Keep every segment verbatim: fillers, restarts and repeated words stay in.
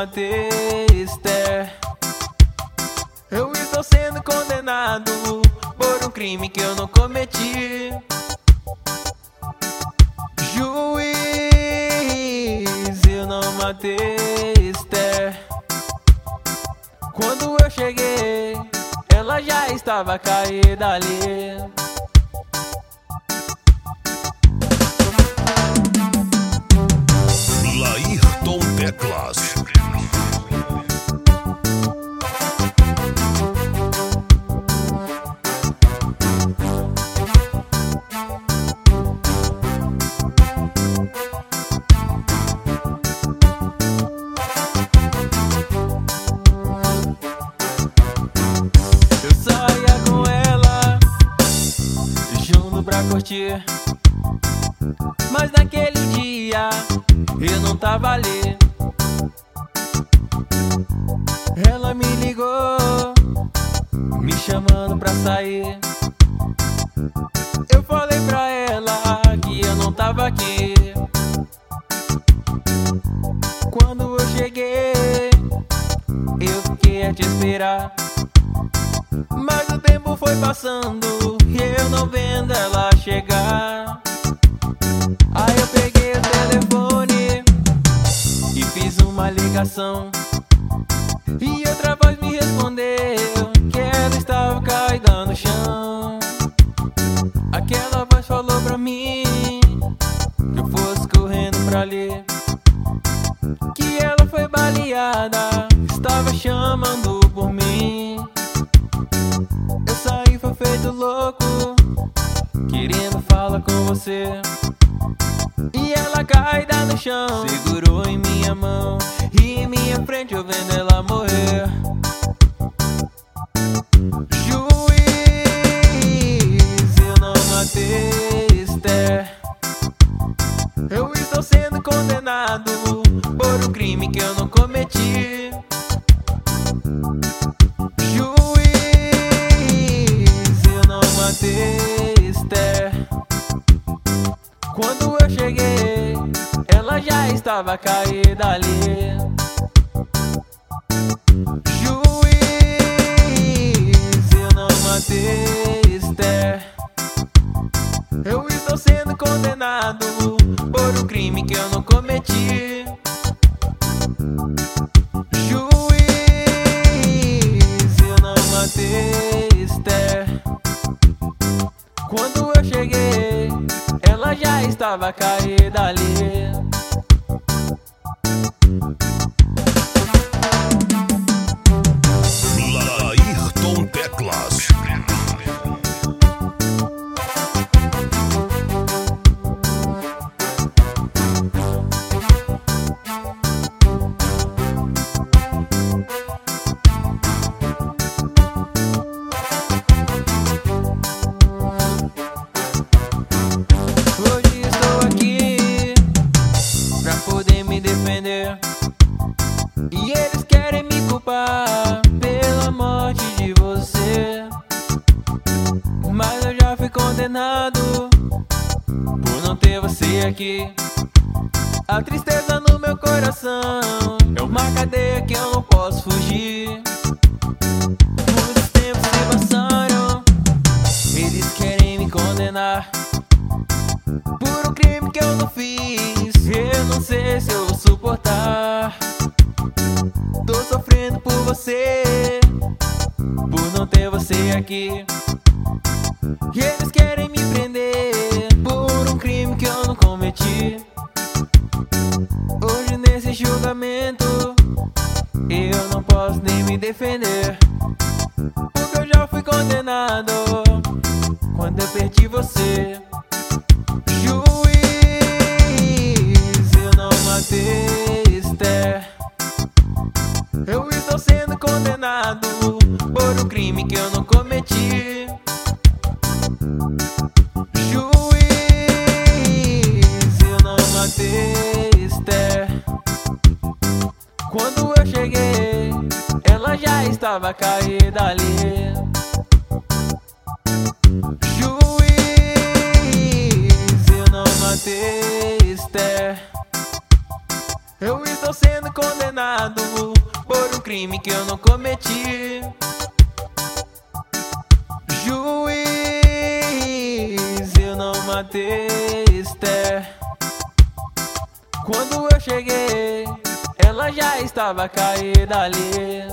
matei Esther. Eu estou sendo condenado por um crime que eu não cometi. Juiz, eu não matei Esther. Quando eu cheguei, ela já estava caída ali. Laírton Teclas. Eu saía com ela junto pra curtir, mas naquele dia eu não tava ali. Ela me ligou, me chamando pra sair. Eu falei pra ela que eu não tava aqui. Quando eu cheguei, eu fiquei a te esperar, mas o tempo foi passando e eu não vendo ela chegar. Aí eu peguei o telefone e fiz uma ligação, e outra voz me respondeu que ela estava caída no chão. Aquela voz falou pra mim que eu fosse correndo pra ali, que ela foi baleada, estava chamando por mim. Eu saí, foi feito louco, querendo falar com você, e ela caída no chão, segurou em minha mão e em minha frente eu vendo ela morrer. Juiz, eu não matei Esther. Eu estou sendo condenado por um crime que eu não cometi. Juiz, eu não matei Esther. Quando eu cheguei, ela já estava caída ali. Juiz, eu não matei Esther. Eu estou sendo condenado por um crime que eu não cometi. Juiz, eu não matei Esther. Quando eu cheguei, ela já estava caída ali. Laírton Teclas. Hoje estou aqui pra poder me defender, e eles querem me culpar pela morte de você. Mas eu já fui condenado por não ter você aqui. A tristeza no meu coração é uma cadeia que eu não posso fugir. Muitos tempos se passaram, eles querem me condenar por um crime que eu não fiz. Eu não sei se eu vou suportar. Tô sofrendo por você, por não ter você aqui. E eles querem me prender por um crime que eu não cometi. Hoje nesse julgamento eu não posso nem me defender, porque eu já fui condenado quando eu perdi você. Juiz, eu não matei Esther. Eu estou sendo condenado por um crime que eu não cometi. Juiz, eu não matei Esther. Quando eu cheguei, ela já estava caída ali. Juiz, eu não matei Esther. Eu estou sendo condenado por um crime que eu não cometi. Juiz, eu não matei Esther. Quando eu cheguei, ela já estava caída ali.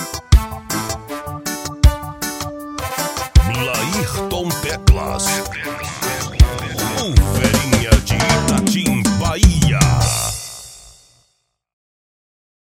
Laírton Teclas.